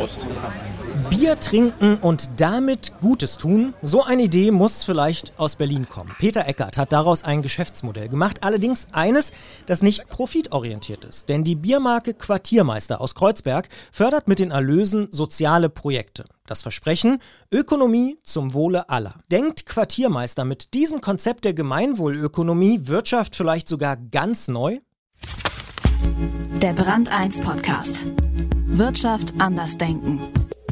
Prost. Bier trinken und damit Gutes tun, so eine Idee muss vielleicht aus Berlin kommen. Peter Eckert hat daraus ein Geschäftsmodell gemacht, allerdings eines, das nicht profitorientiert ist. Denn die Biermarke Quartiermeister aus Kreuzberg fördert mit den Erlösen soziale Projekte. Das Versprechen: Ökonomie zum Wohle aller. Denkt Quartiermeister mit diesem Konzept der Gemeinwohlökonomie Wirtschaft vielleicht sogar ganz neu? Der Brand 1 Podcast. Wirtschaft anders denken.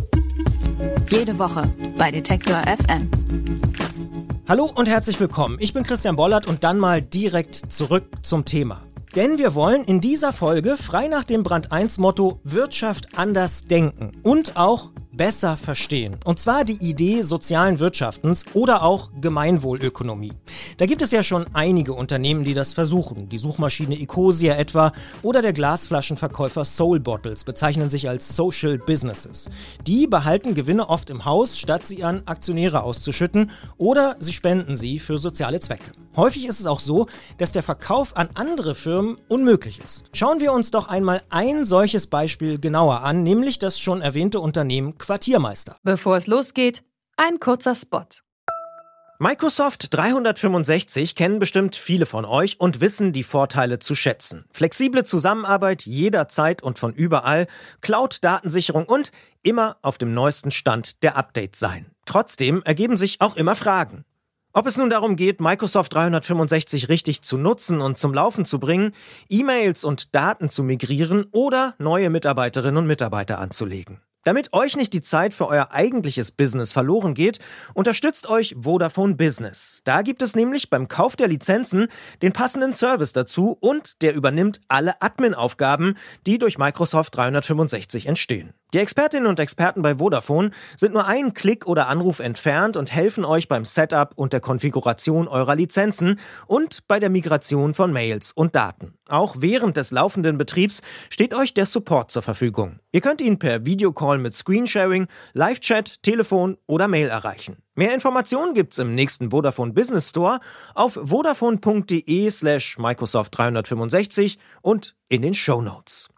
Jede Woche bei Detektor FM. Hallo und herzlich willkommen. Ich bin Christian Bollert und dann mal direkt zurück zum Thema. Denn wir wollen in dieser Folge frei nach dem Brand 1 Motto Wirtschaft anders denken und auch besser verstehen. Und zwar die Idee sozialen Wirtschaftens oder auch Gemeinwohlökonomie. Da gibt es ja schon einige Unternehmen, die das versuchen. Die Suchmaschine Ecosia etwa oder der Glasflaschenverkäufer Soul Bottles bezeichnen sich als Social Businesses. Die behalten Gewinne oft im Haus, statt sie an Aktionäre auszuschütten, oder sie spenden sie für soziale Zwecke. Häufig ist es auch so, dass der Verkauf an andere Firmen unmöglich ist. Schauen wir uns doch einmal ein solches Beispiel genauer an, nämlich das schon erwähnte Unternehmen Quartiermeister. Bevor es losgeht, ein kurzer Spot. Microsoft 365 kennen bestimmt viele von euch und wissen die Vorteile zu schätzen. Flexible Zusammenarbeit jederzeit und von überall, Cloud-Datensicherung und immer auf dem neuesten Stand der Updates sein. Trotzdem ergeben sich auch immer Fragen. Ob es nun darum geht, Microsoft 365 richtig zu nutzen und zum Laufen zu bringen, E-Mails und Daten zu migrieren oder neue Mitarbeiterinnen und Mitarbeiter anzulegen. Damit euch nicht die Zeit für euer eigentliches Business verloren geht, unterstützt euch Vodafone Business. Da gibt es nämlich beim Kauf der Lizenzen den passenden Service dazu und der übernimmt alle Admin-Aufgaben, die durch Microsoft 365 entstehen. Die Expertinnen und Experten bei Vodafone sind nur einen Klick oder Anruf entfernt und helfen euch beim Setup und der Konfiguration eurer Lizenzen und bei der Migration von Mails und Daten. Auch während des laufenden Betriebs steht euch der Support zur Verfügung. Ihr könnt ihn per Videocall mit Screensharing, Live-Chat, Telefon oder Mail erreichen. Mehr Informationen gibt's im nächsten Vodafone Business Store auf vodafone.de/Microsoft 365 und in den Shownotes.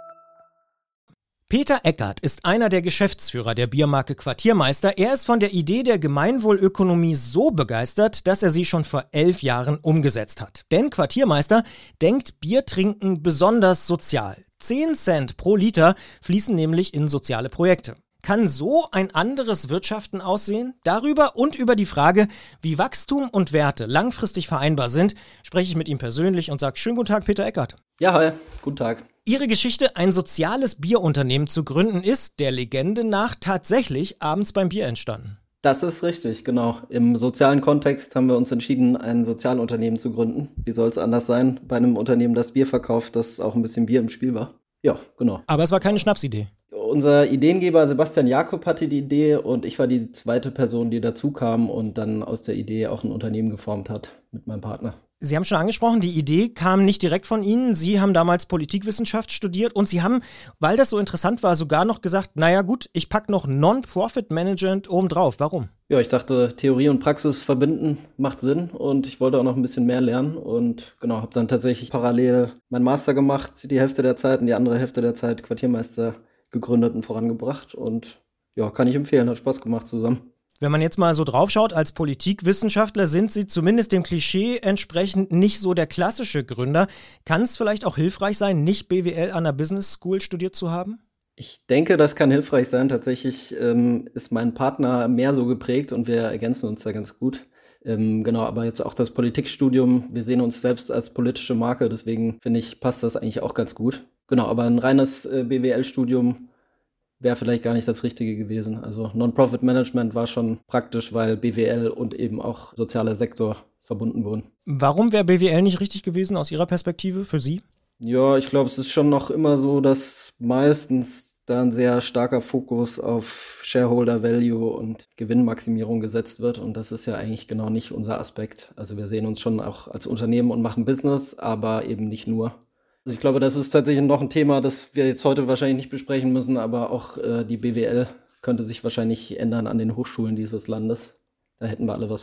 Peter Eckert ist einer der Geschäftsführer der Biermarke Quartiermeister. Er ist von der Idee der Gemeinwohlökonomie so begeistert, dass er sie schon vor 11 Jahren umgesetzt hat. Denn Quartiermeister denkt Biertrinken besonders sozial. 10 Cent pro Liter fließen nämlich in soziale Projekte. Kann so ein anderes Wirtschaften aussehen? Darüber und über die Frage, wie Wachstum und Werte langfristig vereinbar sind, spreche ich mit ihm persönlich und sage: Schönen guten Tag, Peter Eckert. Ja, hi, guten Tag. Ihre Geschichte, ein soziales Bierunternehmen zu gründen, ist der Legende nach tatsächlich abends beim Bier entstanden. Das ist richtig, genau. Im sozialen Kontext haben wir uns entschieden, ein Sozialunternehmen zu gründen. Wie soll es anders sein bei einem Unternehmen, das Bier verkauft, dass auch ein bisschen Bier im Spiel war? Ja, genau. Aber es war keine Schnapsidee. Unser Ideengeber Sebastian Jakob hatte die Idee und ich war die zweite Person, die dazu kam und dann aus der Idee auch ein Unternehmen geformt hat mit meinem Partner. Sie haben schon angesprochen, die Idee kam nicht direkt von Ihnen. Sie haben damals Politikwissenschaft studiert und Sie haben, weil das so interessant war, sogar noch gesagt, naja gut, ich packe noch Non-Profit-Management obendrauf. Warum? Ja, ich dachte, Theorie und Praxis verbinden macht Sinn und ich wollte auch noch ein bisschen mehr lernen und genau, habe dann tatsächlich parallel meinen Master gemacht, die Hälfte der Zeit und die andere Hälfte der Zeit Quartiermeister gegründet und vorangebracht und ja, kann ich empfehlen, hat Spaß gemacht zusammen. Wenn man jetzt mal so draufschaut, als Politikwissenschaftler sind Sie zumindest dem Klischee entsprechend nicht so der klassische Gründer. Kann es vielleicht auch hilfreich sein, nicht BWL an der Business School studiert zu haben? Ich denke, das kann hilfreich sein. Tatsächlich ist mein Partner mehr so geprägt und wir ergänzen uns da ganz gut. Genau, aber jetzt auch das Politikstudium, wir sehen uns selbst als politische Marke, deswegen finde ich, passt das eigentlich auch ganz gut. Genau, aber ein reines BWL-Studium wäre vielleicht gar nicht das Richtige gewesen. Also Non-Profit-Management war schon praktisch, weil BWL und eben auch sozialer Sektor verbunden wurden. Warum wäre BWL nicht richtig gewesen aus Ihrer Perspektive für Sie? Ja, ich glaube, es ist schon noch immer so, dass meistens da ein sehr starker Fokus auf Shareholder Value und Gewinnmaximierung gesetzt wird. Und das ist ja eigentlich genau nicht unser Aspekt. Also wir sehen uns schon auch als Unternehmen und machen Business, aber eben nicht nur. Also ich glaube, das ist tatsächlich noch ein Thema, das wir jetzt heute wahrscheinlich nicht besprechen müssen, aber auch die BWL könnte sich wahrscheinlich ändern an den Hochschulen dieses Landes. Da hätten wir alle was von.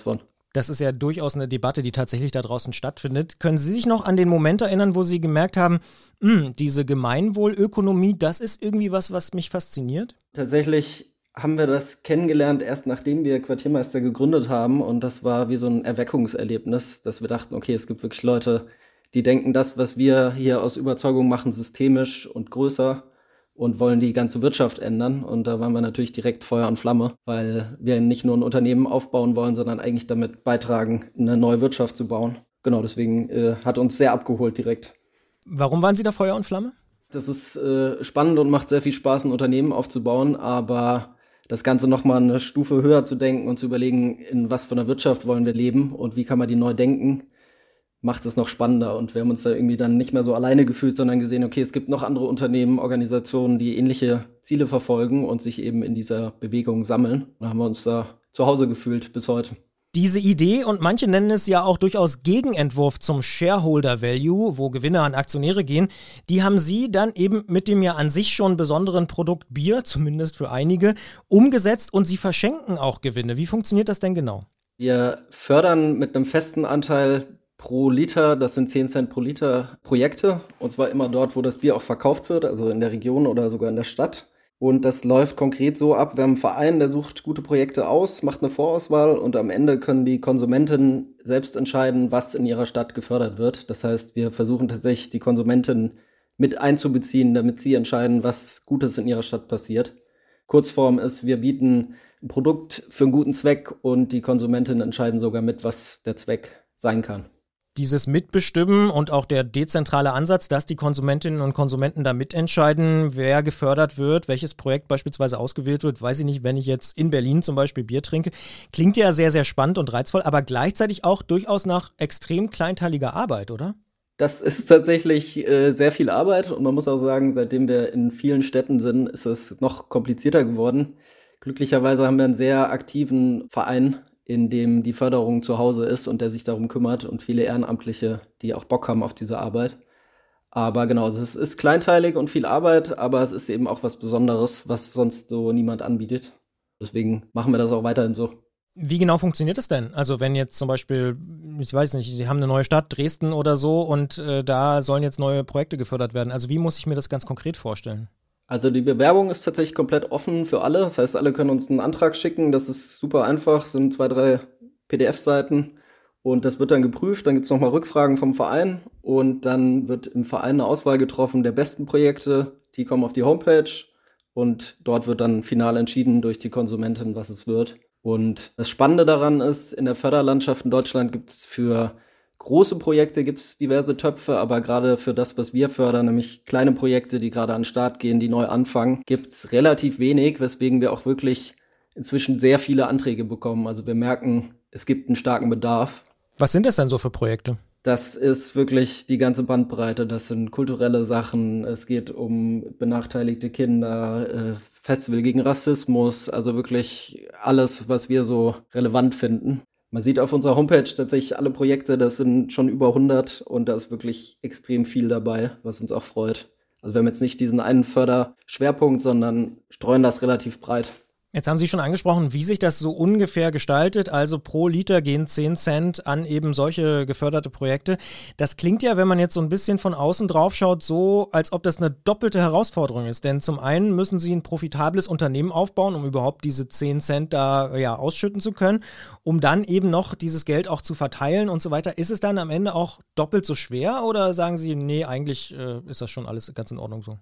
Das ist ja durchaus eine Debatte, die tatsächlich da draußen stattfindet. Können Sie sich noch an den Moment erinnern, wo Sie gemerkt haben, diese Gemeinwohlökonomie, das ist irgendwie was mich fasziniert? Tatsächlich haben wir das kennengelernt, erst nachdem wir Quartiermeister gegründet haben. Und das war wie so ein Erweckungserlebnis, dass wir dachten, okay, es gibt wirklich Leute, die denken, das, was wir hier aus Überzeugung machen, systemisch und größer und wollen die ganze Wirtschaft ändern. Und da waren wir natürlich direkt Feuer und Flamme, weil wir nicht nur ein Unternehmen aufbauen wollen, sondern eigentlich damit beitragen, eine neue Wirtschaft zu bauen. Genau, deswegen hat uns sehr abgeholt direkt. Warum waren Sie da Feuer und Flamme? Das ist spannend und macht sehr viel Spaß, ein Unternehmen aufzubauen, aber das Ganze nochmal eine Stufe höher zu denken und zu überlegen, in was für einer Wirtschaft wollen wir leben und wie kann man die neu denken, macht es noch spannender. Und wir haben uns da irgendwie dann nicht mehr so alleine gefühlt, sondern gesehen, okay, es gibt noch andere Unternehmen, Organisationen, die ähnliche Ziele verfolgen und sich eben in dieser Bewegung sammeln. Da haben wir uns da zu Hause gefühlt bis heute. Diese Idee, und manche nennen es ja auch durchaus Gegenentwurf zum Shareholder Value, wo Gewinne an Aktionäre gehen, die haben Sie dann eben mit dem ja an sich schon besonderen Produkt Bier, zumindest für einige, umgesetzt und Sie verschenken auch Gewinne. Wie funktioniert das denn genau? Wir fördern mit einem festen Anteil pro Liter, das sind 10 Cent pro Liter, Projekte. Und zwar immer dort, wo das Bier auch verkauft wird, also in der Region oder sogar in der Stadt. Und das läuft konkret so ab, wir haben einen Verein, der sucht gute Projekte aus, macht eine Vorauswahl und am Ende können die Konsumenten selbst entscheiden, was in ihrer Stadt gefördert wird. Das heißt, wir versuchen tatsächlich die Konsumenten mit einzubeziehen, damit sie entscheiden, was Gutes in ihrer Stadt passiert. Kurzform ist, wir bieten ein Produkt für einen guten Zweck und die Konsumenten entscheiden sogar mit, was der Zweck sein kann. Dieses Mitbestimmen und auch der dezentrale Ansatz, dass die Konsumentinnen und Konsumenten da mitentscheiden, wer gefördert wird, welches Projekt beispielsweise ausgewählt wird, weiß ich nicht, wenn ich jetzt in Berlin zum Beispiel Bier trinke, klingt ja sehr, sehr spannend und reizvoll, aber gleichzeitig auch durchaus nach extrem kleinteiliger Arbeit, oder? Das ist tatsächlich sehr viel Arbeit und man muss auch sagen, seitdem wir in vielen Städten sind, ist es noch komplizierter geworden. Glücklicherweise haben wir einen sehr aktiven Verein, in dem die Förderung zu Hause ist und der sich darum kümmert und viele Ehrenamtliche, die auch Bock haben auf diese Arbeit. Aber genau, es ist kleinteilig und viel Arbeit, aber es ist eben auch was Besonderes, was sonst so niemand anbietet. Deswegen machen wir das auch weiterhin so. Wie genau funktioniert das denn? Also wenn jetzt zum Beispiel, ich weiß nicht, die haben eine neue Stadt, Dresden oder so, und da sollen jetzt neue Projekte gefördert werden. Also wie muss ich mir das ganz konkret vorstellen? Also die Bewerbung ist tatsächlich komplett offen für alle. Das heißt, alle können uns einen Antrag schicken. Das ist super einfach, es sind 2, 3 PDF-Seiten und das wird dann geprüft. Dann gibt es nochmal Rückfragen vom Verein und dann wird im Verein eine Auswahl getroffen der besten Projekte. Die kommen auf die Homepage und dort wird dann final entschieden durch die Konsumentin, was es wird. Und das Spannende daran ist, in der Förderlandschaft in Deutschland gibt es für große Projekte diverse Töpfe, aber gerade für das, was wir fördern, nämlich kleine Projekte, die gerade an den Start gehen, die neu anfangen, gibt es relativ wenig, weswegen wir auch wirklich inzwischen sehr viele Anträge bekommen. Also wir merken, es gibt einen starken Bedarf. Was sind das denn so für Projekte? Das ist wirklich die ganze Bandbreite. Das sind kulturelle Sachen, es geht um benachteiligte Kinder, Festival gegen Rassismus, also wirklich alles, was wir so relevant finden. Man sieht auf unserer Homepage tatsächlich alle Projekte, das sind schon über 100 und da ist wirklich extrem viel dabei, was uns auch freut. Also wir haben jetzt nicht diesen einen Förderschwerpunkt, sondern streuen das relativ breit. Jetzt haben Sie schon angesprochen, wie sich das so ungefähr gestaltet. Also pro Liter gehen 10 Cent an eben solche geförderte Projekte. Das klingt ja, wenn man jetzt so ein bisschen von außen drauf schaut, so, als ob das eine doppelte Herausforderung ist. Denn zum einen müssen Sie ein profitables Unternehmen aufbauen, um überhaupt diese 10 Cent da ausschütten zu können, um dann eben noch dieses Geld auch zu verteilen und so weiter. Ist es dann am Ende auch doppelt so schwer oder sagen Sie, nee, eigentlich ist das schon alles ganz in Ordnung so?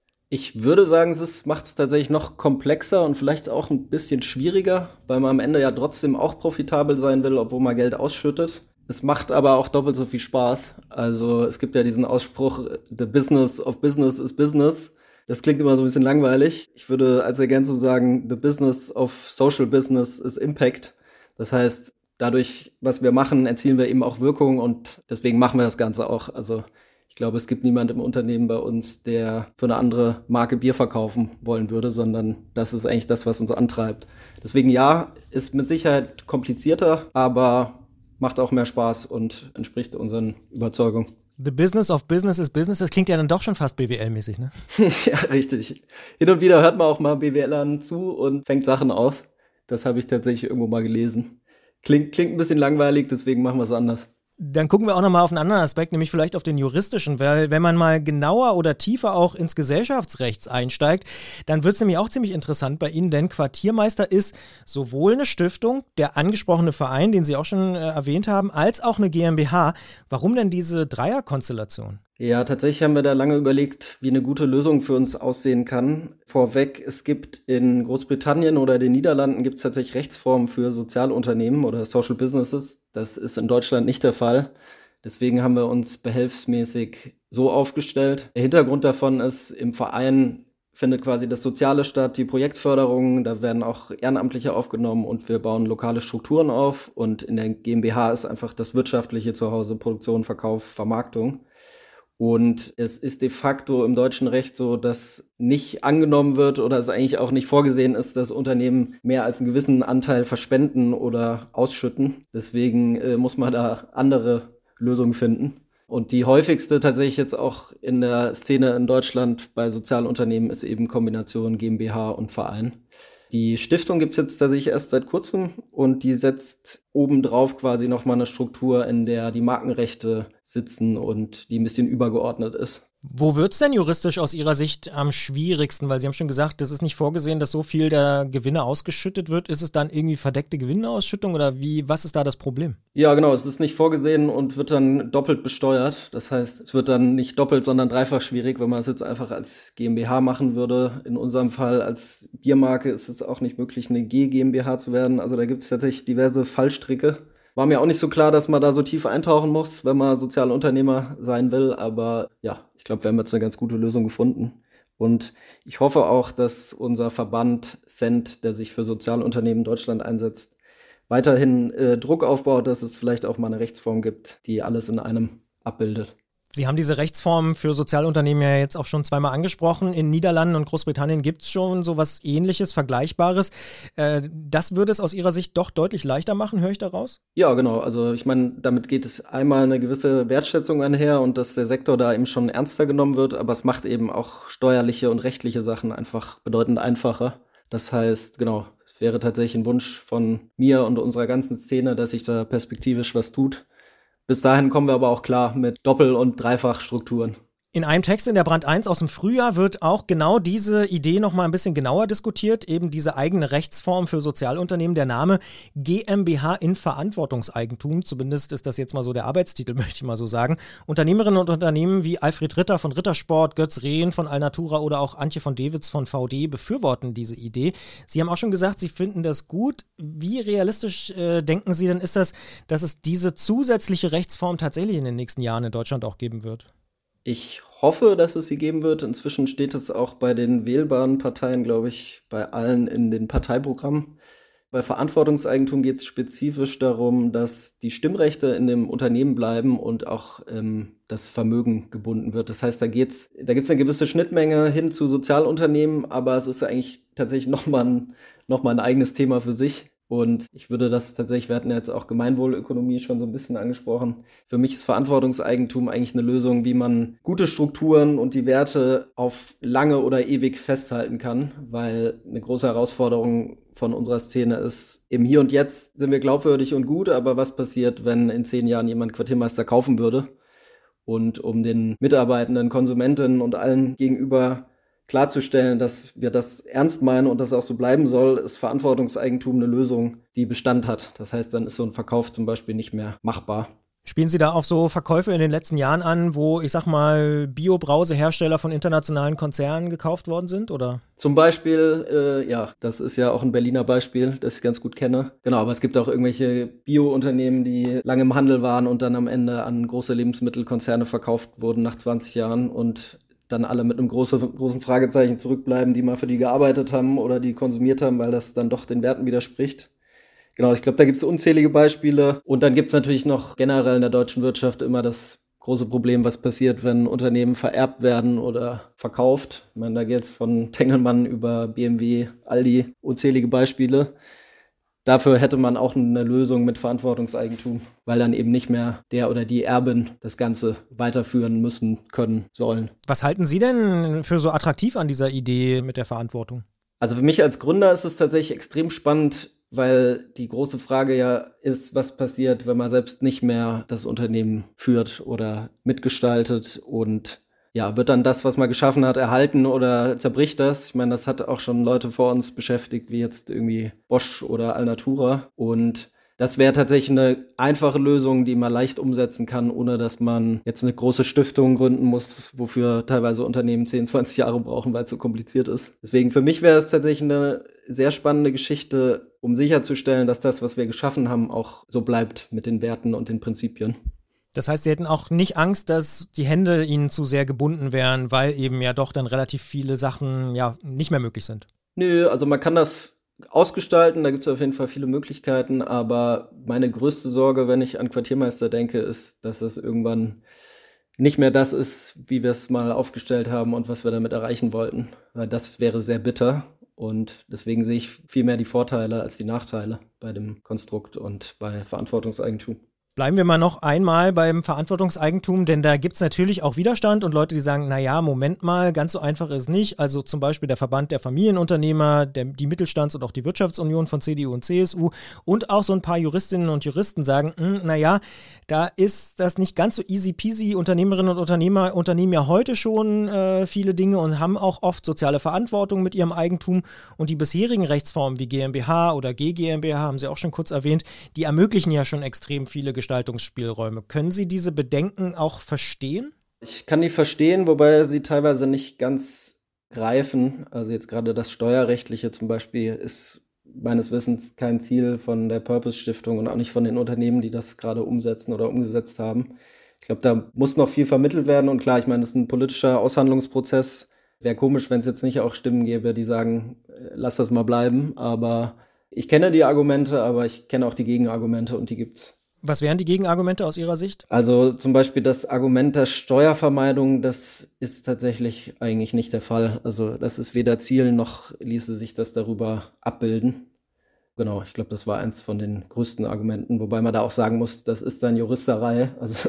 Ich würde sagen, es macht es tatsächlich noch komplexer und vielleicht auch ein bisschen schwieriger, weil man am Ende ja trotzdem auch profitabel sein will, obwohl man Geld ausschüttet. Es macht aber auch doppelt so viel Spaß. Also es gibt ja diesen Ausspruch, the business of business is business. Das klingt immer so ein bisschen langweilig. Ich würde als Ergänzung sagen, the business of social business is impact. Das heißt, dadurch, was wir machen, erzielen wir eben auch Wirkung und deswegen machen wir das Ganze auch. Also ich glaube, es gibt niemanden im Unternehmen bei uns, der für eine andere Marke Bier verkaufen wollen würde, sondern das ist eigentlich das, was uns antreibt. Deswegen ja, ist mit Sicherheit komplizierter, aber macht auch mehr Spaß und entspricht unseren Überzeugungen. The business of business is business, das klingt ja dann doch schon fast BWL-mäßig, ne? Ja, richtig. Hin und wieder hört man auch mal BWLern zu und fängt Sachen auf. Das habe ich tatsächlich irgendwo mal gelesen. Klingt ein bisschen langweilig, deswegen machen wir es anders. Dann gucken wir auch nochmal auf einen anderen Aspekt, nämlich vielleicht auf den juristischen, weil wenn man mal genauer oder tiefer auch ins Gesellschaftsrecht einsteigt, dann wird es nämlich auch ziemlich interessant bei Ihnen, denn Quartiermeister ist sowohl eine Stiftung, der angesprochene Verein, den Sie auch schon erwähnt haben, als auch eine GmbH. Warum denn diese Dreierkonstellation? Ja, tatsächlich haben wir da lange überlegt, wie eine gute Lösung für uns aussehen kann. Vorweg, es gibt in Großbritannien oder den Niederlanden gibt es tatsächlich Rechtsformen für Sozialunternehmen oder Social Businesses. Das ist in Deutschland nicht der Fall. Deswegen haben wir uns behelfsmäßig so aufgestellt. Der Hintergrund davon ist, im Verein findet quasi das Soziale statt, die Projektförderung, da werden auch Ehrenamtliche aufgenommen und wir bauen lokale Strukturen auf. Und in der GmbH ist einfach das wirtschaftliche Zuhause, Produktion, Verkauf, Vermarktung. Und es ist de facto im deutschen Recht so, dass nicht angenommen wird oder es eigentlich auch nicht vorgesehen ist, dass Unternehmen mehr als einen gewissen Anteil verspenden oder ausschütten. Deswegen muss man da andere Lösungen finden. Und die häufigste tatsächlich jetzt auch in der Szene in Deutschland bei Sozialunternehmen ist eben Kombination GmbH und Verein. Die Stiftung gibt es jetzt tatsächlich erst seit kurzem und die setzt obendrauf quasi nochmal eine Struktur, in der die Markenrechte sitzen und die ein bisschen übergeordnet ist. Wo wird es denn juristisch aus Ihrer Sicht am schwierigsten? Weil Sie haben schon gesagt, das ist nicht vorgesehen, dass so viel der Gewinne ausgeschüttet wird. Ist es dann irgendwie verdeckte Gewinnausschüttung oder was ist da das Problem? Ja, genau, es ist nicht vorgesehen und wird dann doppelt besteuert. Das heißt, es wird dann nicht doppelt, sondern dreifach schwierig, wenn man es jetzt einfach als GmbH machen würde. In unserem Fall als Biermarke ist es auch nicht möglich, eine G-GmbH zu werden. Also da gibt es tatsächlich diverse Fallstricke. War mir auch nicht so klar, dass man da so tief eintauchen muss, wenn man Sozialunternehmer sein will. Aber ja, ich glaube, wir haben jetzt eine ganz gute Lösung gefunden. Und ich hoffe auch, dass unser Verband CENT, der sich für Sozialunternehmen in Deutschland einsetzt, weiterhin Druck aufbaut, dass es vielleicht auch mal eine Rechtsform gibt, die alles in einem abbildet. Sie haben diese Rechtsform für Sozialunternehmen ja jetzt auch schon zweimal angesprochen. In Niederlanden und Großbritannien gibt es schon so was Ähnliches, Vergleichbares. Das würde es aus Ihrer Sicht doch deutlich leichter machen, höre ich daraus? Ja, genau. Also ich meine, damit geht es einmal eine gewisse Wertschätzung einher und dass der Sektor da eben schon ernster genommen wird, aber es macht eben auch steuerliche und rechtliche Sachen einfach bedeutend einfacher. Das heißt, genau, es wäre tatsächlich ein Wunsch von mir und unserer ganzen Szene, dass sich da perspektivisch was tut. Bis dahin kommen wir aber auch klar mit Doppel- und Dreifachstrukturen. In einem Text in der Brand 1 aus dem Frühjahr wird auch genau diese Idee noch mal ein bisschen genauer diskutiert, eben diese eigene Rechtsform für Sozialunternehmen, der Name GmbH in Verantwortungseigentum, zumindest ist das jetzt mal so der Arbeitstitel, möchte ich mal so sagen. Unternehmerinnen und Unternehmen wie Alfred Ritter von Rittersport, Götz Rehn von Alnatura oder auch Antje von Dewitz von VD befürworten diese Idee. Sie haben auch schon gesagt, Sie finden das gut. Wie realistisch denken Sie denn ist das, dass es diese zusätzliche Rechtsform tatsächlich in den nächsten Jahren in Deutschland auch geben wird? Ich hoffe, dass es sie geben wird. Inzwischen steht es auch bei den wählbaren Parteien, glaube ich, bei allen in den Parteiprogrammen. Bei Verantwortungseigentum geht es spezifisch darum, dass die Stimmrechte in dem Unternehmen bleiben und auch das Vermögen gebunden wird. Das heißt, da gibt's eine gewisse Schnittmenge hin zu Sozialunternehmen, aber es ist eigentlich tatsächlich nochmal ein eigenes Thema für sich. Und ich würde das tatsächlich, wir hatten ja jetzt auch Gemeinwohlökonomie schon so ein bisschen angesprochen. Für mich ist Verantwortungseigentum eigentlich eine Lösung, wie man gute Strukturen und die Werte auf lange oder ewig festhalten kann, weil eine große Herausforderung von unserer Szene ist, im Hier und Jetzt sind wir glaubwürdig und gut, aber was passiert, wenn in 10 Jahren jemand Quartiermeister kaufen würde? Und um den Mitarbeitenden, Konsumentinnen und allen gegenüber klarzustellen, dass wir das ernst meinen und das auch so bleiben soll, ist Verantwortungseigentum eine Lösung, die Bestand hat. Das heißt, dann ist so ein Verkauf zum Beispiel nicht mehr machbar. Spielen Sie da auf so Verkäufe in den letzten Jahren an, wo, ich sag mal, Bio-Brausehersteller von internationalen Konzernen gekauft worden sind, oder? Zum Beispiel, ja, das ist ja auch ein Berliner Beispiel, das ich ganz gut kenne. Genau, aber es gibt auch irgendwelche Bio-Unternehmen, die lange im Handel waren und dann am Ende an große Lebensmittelkonzerne verkauft wurden nach 20 Jahren und dann alle mit einem großen Fragezeichen zurückbleiben, die mal für die gearbeitet haben oder die konsumiert haben, weil das dann doch den Werten widerspricht. Genau, ich glaube, da gibt es unzählige Beispiele. Und dann gibt es natürlich noch generell in der deutschen Wirtschaft immer das große Problem, was passiert, wenn Unternehmen vererbt werden oder verkauft. Ich meine, da geht es von Tengelmann über BMW, Aldi, unzählige Beispiele. Dafür hätte man auch eine Lösung mit Verantwortungseigentum, weil dann eben nicht mehr der oder die Erbin das Ganze weiterführen müssen, können, sollen. Was halten Sie denn für so attraktiv an dieser Idee mit der Verantwortung? Also für mich als Gründer ist es tatsächlich extrem spannend, weil die große Frage ja ist, was passiert, wenn man selbst nicht mehr das Unternehmen führt oder mitgestaltet und ja, wird dann das, was man geschaffen hat, erhalten oder zerbricht das? Ich meine, das hat auch schon Leute vor uns beschäftigt, wie jetzt irgendwie Bosch oder Alnatura. Und das wäre tatsächlich eine einfache Lösung, die man leicht umsetzen kann, ohne dass man jetzt eine große Stiftung gründen muss, wofür teilweise Unternehmen 10, 20 Jahre brauchen, weil es so kompliziert ist. Deswegen für mich wäre es tatsächlich eine sehr spannende Geschichte, um sicherzustellen, dass das, was wir geschaffen haben, auch so bleibt mit den Werten und den Prinzipien. Das heißt, Sie hätten auch nicht Angst, dass die Hände Ihnen zu sehr gebunden wären, weil eben ja doch dann relativ viele Sachen ja nicht mehr möglich sind. Nö, also man kann das ausgestalten, da gibt es auf jeden Fall viele Möglichkeiten, aber meine größte Sorge, wenn ich an Quartiermeister denke, ist, dass es irgendwann nicht mehr das ist, wie wir es mal aufgestellt haben und was wir damit erreichen wollten. Weil das wäre sehr bitter und deswegen sehe ich viel mehr die Vorteile als die Nachteile bei dem Konstrukt und bei Verantwortungseigentum. Bleiben wir mal noch einmal beim Verantwortungseigentum, denn da gibt es natürlich auch Widerstand und Leute, die sagen, naja, Moment mal, ganz so einfach ist es nicht. Also zum Beispiel der Verband der Familienunternehmer, die Mittelstands- und auch die Wirtschaftsunion von CDU und CSU und auch so ein paar Juristinnen und Juristen sagen, naja, da ist das nicht ganz so easy peasy. Unternehmerinnen und Unternehmer unternehmen ja heute schon viele Dinge und haben auch oft soziale Verantwortung mit ihrem Eigentum und die bisherigen Rechtsformen wie GmbH oder GmbH, haben Sie auch schon kurz erwähnt, die ermöglichen ja schon extrem viele Gestaltungsspielräume. Können Sie diese Bedenken auch verstehen? Ich kann die verstehen, wobei sie teilweise nicht ganz greifen. Also jetzt gerade das Steuerrechtliche zum Beispiel ist meines Wissens kein Ziel von der Purpose-Stiftung und auch nicht von den Unternehmen, die das gerade umsetzen oder umgesetzt haben. Ich glaube, da muss noch viel vermittelt werden und klar, ich meine, das ist ein politischer Aushandlungsprozess. Wäre komisch, wenn es jetzt nicht auch Stimmen gäbe, die sagen, lass das mal bleiben. Aber ich kenne die Argumente, aber ich kenne auch die Gegenargumente und die gibt's. Was wären die Gegenargumente aus Ihrer Sicht? Also zum Beispiel das Argument der Steuervermeidung, das ist tatsächlich eigentlich nicht der Fall. Also das ist weder Ziel, noch ließe sich das darüber abbilden. Genau, ich glaube, das war eins von den größten Argumenten, wobei man da auch sagen muss, das ist dann Juristerei. Also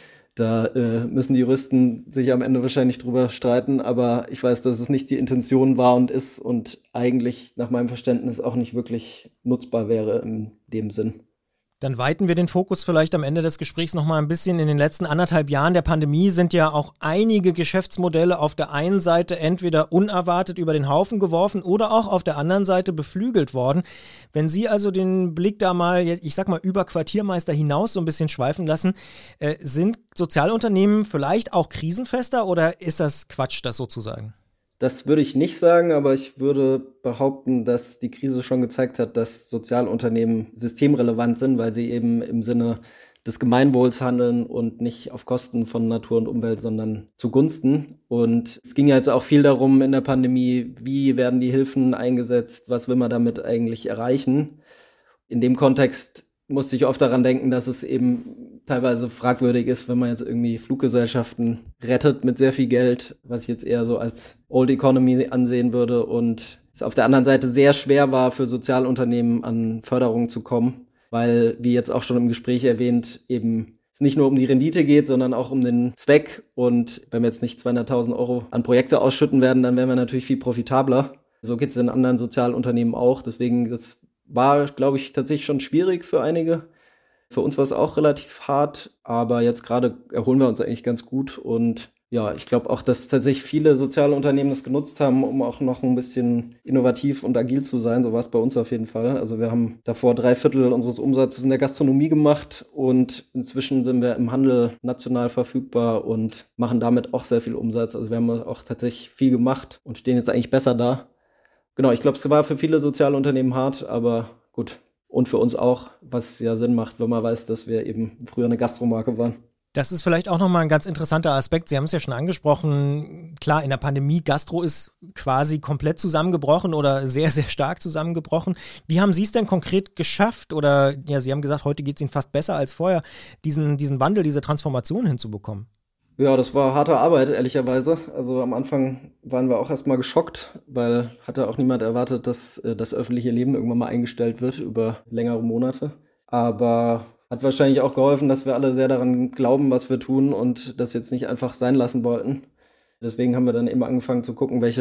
da müssen die Juristen sich am Ende wahrscheinlich drüber streiten, aber ich weiß, dass es nicht die Intention war und ist und eigentlich nach meinem Verständnis auch nicht wirklich nutzbar wäre in dem Sinn. Dann weiten wir den Fokus vielleicht am Ende des Gesprächs noch mal ein bisschen. In den letzten 1,5 Jahren der Pandemie sind ja auch einige Geschäftsmodelle auf der einen Seite entweder unerwartet über den Haufen geworfen oder auch auf der anderen Seite beflügelt worden. Wenn Sie also den Blick da mal, ich sag mal, über Quartiermeister hinaus so ein bisschen schweifen lassen, sind Sozialunternehmen vielleicht auch krisenfester oder ist das Quatsch, das sozusagen? Das würde ich nicht sagen, aber ich würde behaupten, dass die Krise schon gezeigt hat, dass Sozialunternehmen systemrelevant sind, weil sie eben im Sinne des Gemeinwohls handeln und nicht auf Kosten von Natur und Umwelt, sondern zugunsten. Und es ging ja jetzt auch viel darum in der Pandemie, wie werden die Hilfen eingesetzt, was will man damit eigentlich erreichen. In dem Kontext musste ich oft daran denken, dass es eben teilweise fragwürdig ist, wenn man jetzt irgendwie Fluggesellschaften rettet mit sehr viel Geld, was ich jetzt eher so als Old Economy ansehen würde und es auf der anderen Seite sehr schwer war für Sozialunternehmen an Förderung zu kommen, weil, wie jetzt auch schon im Gespräch erwähnt, eben es nicht nur um die Rendite geht, sondern auch um den Zweck und wenn wir jetzt nicht 200.000 Euro an Projekte ausschütten werden, dann wären wir natürlich viel profitabler. So geht es in anderen Sozialunternehmen auch, deswegen das war, glaube ich, tatsächlich schon schwierig für einige. Für uns war es auch relativ hart, aber jetzt gerade erholen wir uns eigentlich ganz gut. Und ja, ich glaube auch, dass tatsächlich viele soziale Unternehmen das genutzt haben, um auch noch ein bisschen innovativ und agil zu sein. So war es bei uns auf jeden Fall. Also wir haben davor 3/4 unseres Umsatzes in der Gastronomie gemacht und inzwischen sind wir im Handel national verfügbar und machen damit auch sehr viel Umsatz. Also wir haben auch tatsächlich viel gemacht und stehen jetzt eigentlich besser da. Genau, ich glaube, es war für viele soziale Unternehmen hart, aber gut. Und für uns auch, was ja Sinn macht, wenn man weiß, dass wir eben früher eine Gastromarke waren. Das ist vielleicht auch nochmal ein ganz interessanter Aspekt. Sie haben es ja schon angesprochen. Klar, in der Pandemie, Gastro ist quasi komplett zusammengebrochen oder sehr, sehr stark zusammengebrochen. Wie haben Sie es denn konkret geschafft? Oder ja, Sie haben gesagt, heute geht es Ihnen fast besser als vorher, diesen Wandel, diese Transformation hinzubekommen? Ja, das war harte Arbeit, ehrlicherweise. Also am Anfang waren wir auch erstmal geschockt, weil hatte auch niemand erwartet, dass das öffentliche Leben irgendwann mal eingestellt wird über längere Monate. Aber hat wahrscheinlich auch geholfen, dass wir alle sehr daran glauben, was wir tun und das jetzt nicht einfach sein lassen wollten. Deswegen haben wir dann eben angefangen zu gucken, welche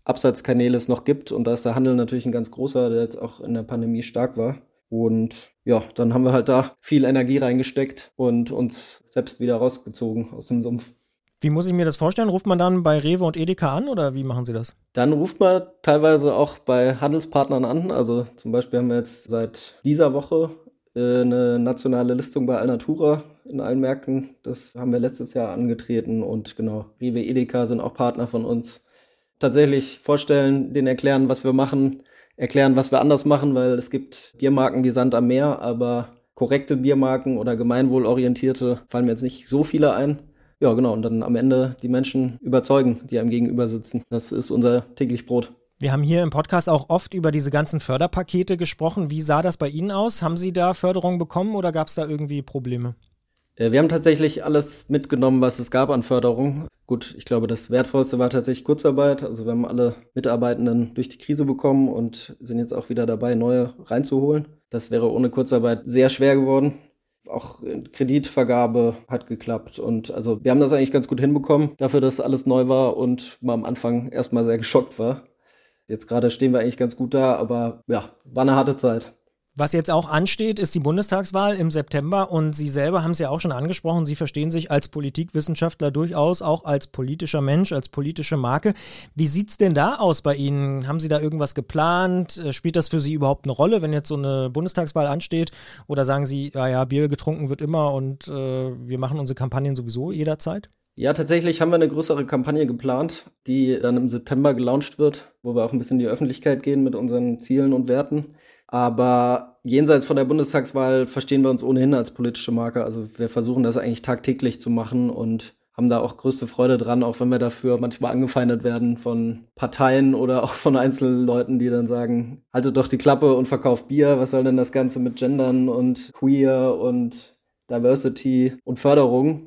Absatzkanäle es noch gibt. Und da ist der Handel natürlich ein ganz großer, der jetzt auch in der Pandemie stark war. Und ja, dann haben wir halt da viel Energie reingesteckt und uns selbst wieder rausgezogen aus dem Sumpf. Wie muss ich mir das vorstellen? Ruft man dann bei Rewe und Edeka an oder wie machen Sie das? Dann ruft man teilweise auch bei Handelspartnern an. Also zum Beispiel haben wir jetzt seit dieser Woche eine nationale Listung bei Alnatura in allen Märkten. Das haben wir letztes Jahr angetreten und genau, Rewe, Edeka sind auch Partner von uns. Tatsächlich vorstellen, denen erklären, was wir machen, erklären, was wir anders machen, weil es gibt Biermarken wie Sand am Meer, aber korrekte Biermarken oder gemeinwohlorientierte fallen mir jetzt nicht so viele ein. Ja, genau, und dann am Ende die Menschen überzeugen, die einem gegenüber sitzen. Das ist unser täglich Brot. Wir haben hier im Podcast auch oft über diese ganzen Förderpakete gesprochen. Wie sah das bei Ihnen aus? Haben Sie da Förderung bekommen oder gab es da irgendwie Probleme? Wir haben tatsächlich alles mitgenommen, was es gab an Förderung. Gut, ich glaube, das Wertvollste war tatsächlich Kurzarbeit. Also wir haben alle Mitarbeitenden durch die Krise bekommen und sind jetzt auch wieder dabei, neue reinzuholen. Das wäre ohne Kurzarbeit sehr schwer geworden. Auch Kreditvergabe hat geklappt und also wir haben das eigentlich ganz gut hinbekommen, dafür, dass alles neu war und man am Anfang erstmal sehr geschockt war. Jetzt gerade stehen wir eigentlich ganz gut da, aber ja, war eine harte Zeit. Was jetzt auch ansteht, ist die Bundestagswahl im September und Sie selber haben es ja auch schon angesprochen, Sie verstehen sich als Politikwissenschaftler durchaus auch als politischer Mensch, als politische Marke. Wie sieht es denn da aus bei Ihnen? Haben Sie da irgendwas geplant? Spielt das für Sie überhaupt eine Rolle, wenn jetzt so eine Bundestagswahl ansteht? Oder sagen Sie, ja, Bier getrunken wird immer und wir machen unsere Kampagnen sowieso jederzeit? Ja, tatsächlich haben wir eine größere Kampagne geplant, die dann im September gelauncht wird, wo wir auch ein bisschen in die Öffentlichkeit gehen mit unseren Zielen und Werten. Aber jenseits von der Bundestagswahl verstehen wir uns ohnehin als politische Marke. Also wir versuchen das eigentlich tagtäglich zu machen und haben da auch größte Freude dran, auch wenn wir dafür manchmal angefeindet werden von Parteien oder auch von einzelnen Leuten, die dann sagen, haltet doch die Klappe und verkauft Bier. Was soll denn das Ganze mit Gendern und Queer und Diversity und Förderung?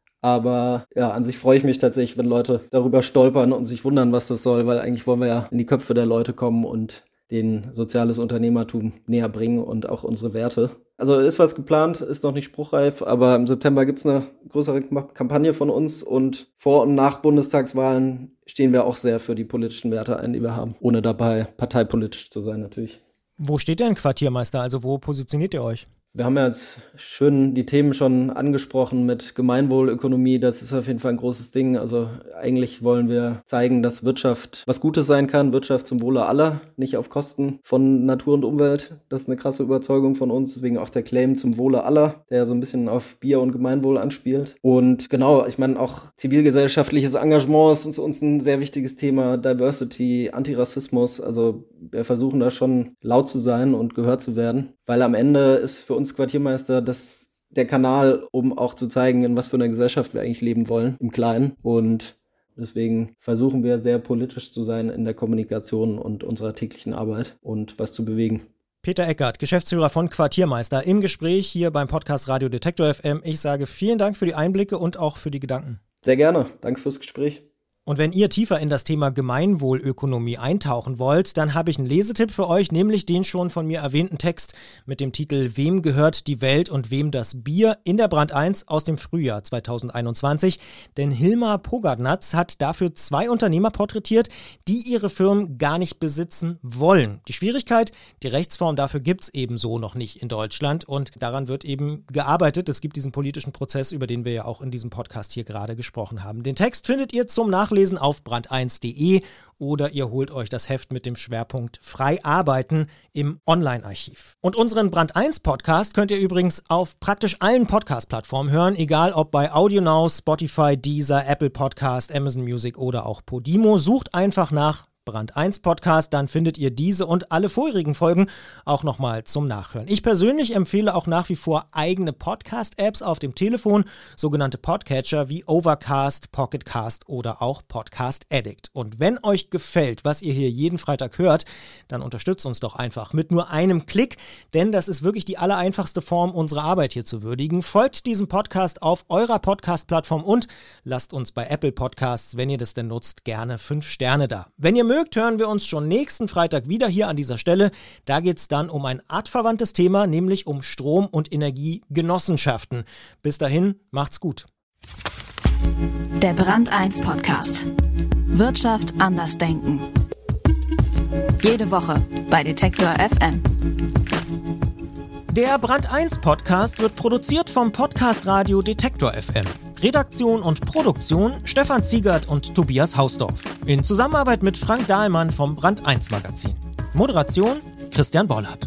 Aber ja, an sich freue ich mich tatsächlich, wenn Leute darüber stolpern und sich wundern, was das soll, weil eigentlich wollen wir ja in die Köpfe der Leute kommen und den soziales Unternehmertum näher bringen und auch unsere Werte. Also ist was geplant, ist noch nicht spruchreif, aber im September gibt es eine größere Kampagne von uns und vor und nach Bundestagswahlen stehen wir auch sehr für die politischen Werte ein, die wir haben, ohne dabei parteipolitisch zu sein natürlich. Wo steht denn Quartiermeister? Also wo positioniert ihr euch? Wir haben ja jetzt schön die Themen schon angesprochen mit Gemeinwohlökonomie. Das ist auf jeden Fall ein großes Ding. Also eigentlich wollen wir zeigen, dass Wirtschaft was Gutes sein kann. Wirtschaft zum Wohle aller, nicht auf Kosten von Natur und Umwelt. Das ist eine krasse Überzeugung von uns. Deswegen auch der Claim zum Wohle aller, der so ein bisschen auf Bier und Gemeinwohl anspielt. Und genau, ich meine auch zivilgesellschaftliches Engagement ist uns ein sehr wichtiges Thema. Diversity, Antirassismus. Also wir versuchen da schon laut zu sein und gehört zu werden. Weil am Ende ist für uns Quartiermeister das der Kanal, um auch zu zeigen, in was für einer Gesellschaft wir eigentlich leben wollen, im Kleinen. Und deswegen versuchen wir sehr politisch zu sein in der Kommunikation und unserer täglichen Arbeit und was zu bewegen. Peter Eckert, Geschäftsführer von Quartiermeister, im Gespräch hier beim Podcast Radio Detektor FM. Ich sage vielen Dank für die Einblicke und auch für die Gedanken. Sehr gerne. Danke fürs Gespräch. Und wenn ihr tiefer in das Thema Gemeinwohlökonomie eintauchen wollt, dann habe ich einen Lesetipp für euch, nämlich den schon von mir erwähnten Text mit dem Titel »Wem gehört die Welt und wem das Bier?« in der Brand 1 aus dem Frühjahr 2021. Denn Hilmar Pogadnatz hat dafür 2 Unternehmer porträtiert, die ihre Firmen gar nicht besitzen wollen. Die Schwierigkeit, die Rechtsform dafür gibt es ebenso noch nicht in Deutschland und daran wird eben gearbeitet. Es gibt diesen politischen Prozess, über den wir ja auch in diesem Podcast hier gerade gesprochen haben. Den Text findet ihr zum Nachlesen auf brand1.de oder ihr holt euch das Heft mit dem Schwerpunkt Frei arbeiten im Online-Archiv. Und unseren Brand 1 Podcast könnt ihr übrigens auf praktisch allen Podcast-Plattformen hören, egal ob bei AudioNow, Spotify, Deezer, Apple Podcast, Amazon Music oder auch Podimo. Sucht einfach nach Brand 1 Podcast, dann findet ihr diese und alle vorherigen Folgen auch nochmal zum Nachhören. Ich persönlich empfehle auch nach wie vor eigene Podcast-Apps auf dem Telefon, sogenannte Podcatcher wie Overcast, Pocketcast oder auch Podcast Addict. Und wenn euch gefällt, was ihr hier jeden Freitag hört, dann unterstützt uns doch einfach mit nur einem Klick, denn das ist wirklich die allereinfachste Form, unsere Arbeit hier zu würdigen. Folgt diesem Podcast auf eurer Podcast-Plattform und lasst uns bei Apple Podcasts, wenn ihr das denn nutzt, gerne 5 Sterne da. Wenn ihr mögt, hören wir uns schon nächsten Freitag wieder hier an dieser Stelle. Da geht es dann um ein artverwandtes Thema, nämlich um Strom- und Energiegenossenschaften. Bis dahin, macht's gut. Der Brand 1 Podcast. Wirtschaft anders denken. Jede Woche bei Detektor FM. Der Brand 1 Podcast wird produziert vom Podcast Radio Detektor FM. Redaktion und Produktion Stefan Ziegert und Tobias Hausdorf. In Zusammenarbeit mit Frank Dahlmann vom Brand 1 Magazin. Moderation Christian Bollert.